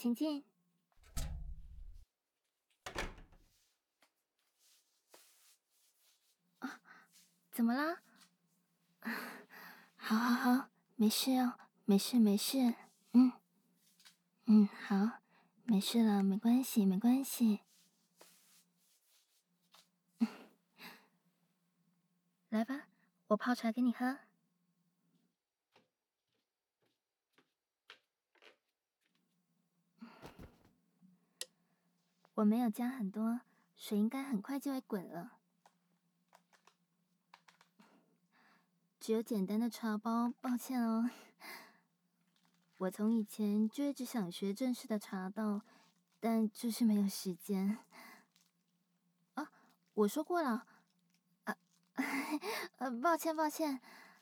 请进。啊，怎么啦？好，好，好，没事哦，没事，没事。好，没事了，没关系，没关系。来吧，我泡茶给你喝。我没有加很多，水应该很快就会滚了。只有简单的茶包，抱歉哦。我从以前就一直想学正式的茶道，但就是没有时间。啊，我说过了。抱歉，抱歉。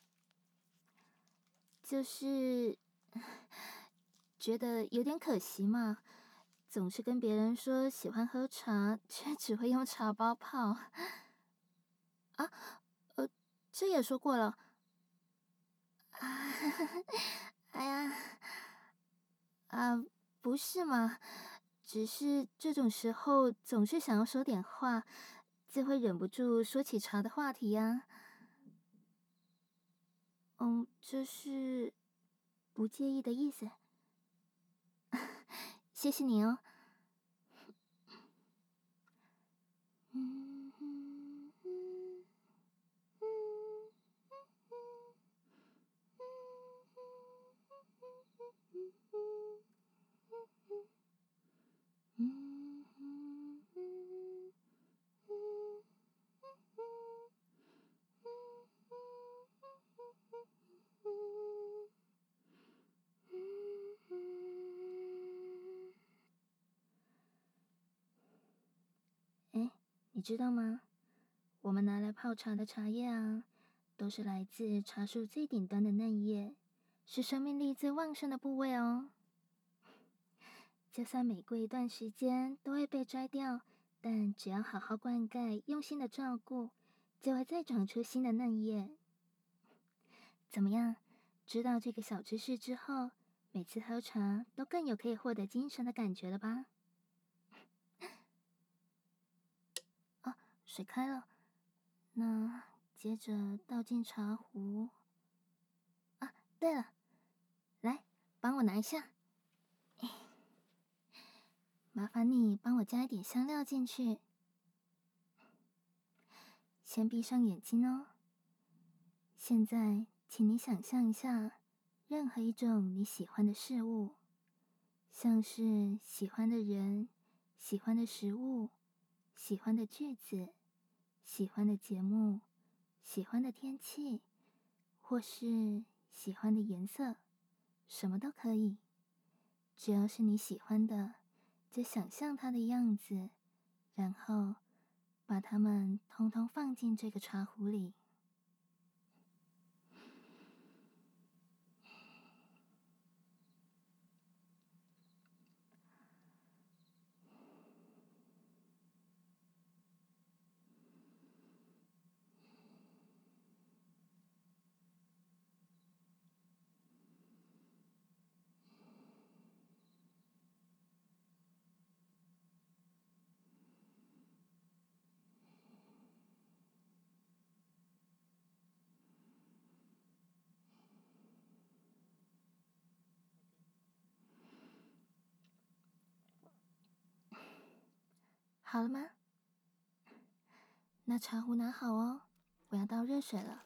就是觉得有点可惜嘛，总是跟别人说喜欢喝茶，却只会用茶包泡。啊，这也说过了。哎呀，不是嘛，只是这种时候总是想要说点话，就会忍不住说起茶的话题呀。这是不介意的意思。谢谢你哦。哎，你知道吗？我们拿来泡茶的茶叶啊，都是来自茶树最顶端的嫩叶，是生命力最旺盛的部位哦。就算每过一段时间都会被摘掉，但只要好好灌溉，用心的照顾，就会再长出新的嫩叶。怎么样？知道这个小知识之后，每次喝茶都更有可以获得精神的感觉了吧？哦，水开了，那接着倒进茶壶。啊，对了，来，帮我拿一下。麻烦你帮我加一点香料进去。先闭上眼睛哦。现在，请你想象一下，任何一种你喜欢的事物，像是喜欢的人、喜欢的食物、喜欢的句子、喜欢的节目、喜欢的天气，或是喜欢的颜色，什么都可以。只要是你喜欢的，就想象它的样子，然后把它们通通放进这个茶壶里。好了吗？那茶壶拿好哦，我要倒热水了。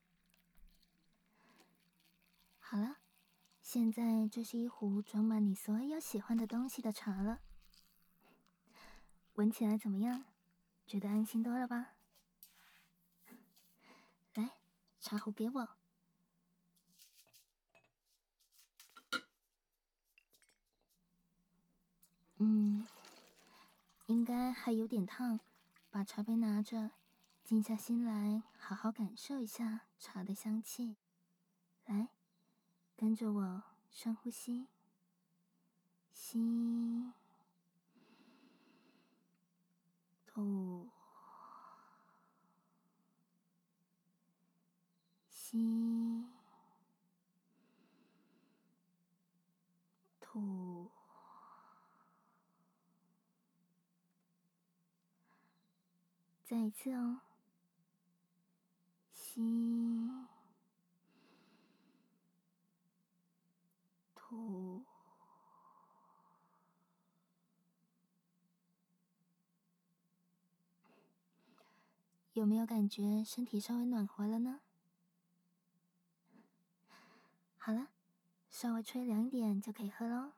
好了，现在这是一壶装满你所有喜欢的东西的茶了。闻起来怎么样？觉得安心多了吧？来，茶壶给我。应该还有点烫，把茶杯拿着，静下心来，好好感受一下茶的香气。来，跟着我深呼吸，吸，吐，吸，吐。 再一次哦，吸，吐。有没有感觉身体稍微暖和了呢？好了，稍微吹凉一点就可以喝喽。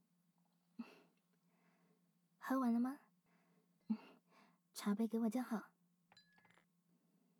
喝完了吗？茶杯给我就好。